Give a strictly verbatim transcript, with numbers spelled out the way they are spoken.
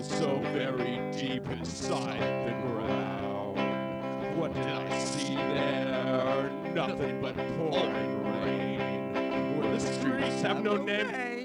hole so very deep inside the ground. What did I see there? Nothing but pouring rain. Where the streets have no name.